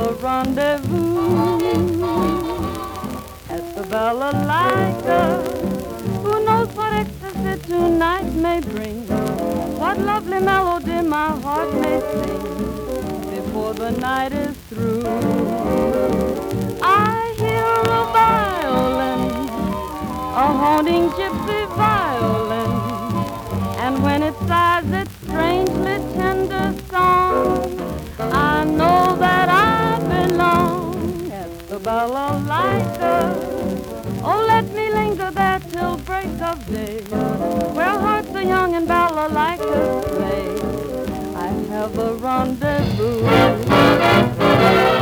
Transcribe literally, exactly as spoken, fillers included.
a rendezvous at the Balalaika. Who knows what ecstasy tonight may bring? What lovely melody my heart may sing before the night is through. I hear a violin, a haunting gypsy violin, and when it sighs its strangely tender song, I know that I belong at the Balalaika. Oh, let me linger there till break of day, where hearts are young and balalaikas play. I have a rendezvous.